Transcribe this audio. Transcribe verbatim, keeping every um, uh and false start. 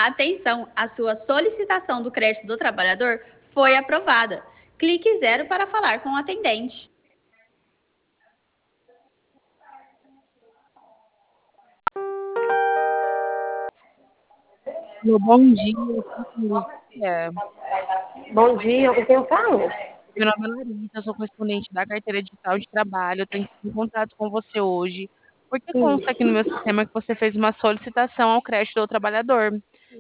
Atenção, a sua solicitação do crédito do trabalhador foi aprovada. Clique zero para falar com o atendente. Alô, bom dia, com quem eu é? Bom dia, com quem eu falo? Meu nome é Larissa, eu sou correspondente da carteira digital de trabalho, eu tô entrando em contato com você hoje, porque Hum. consta aqui no meu sistema que você fez uma solicitação ao crédito do trabalhador.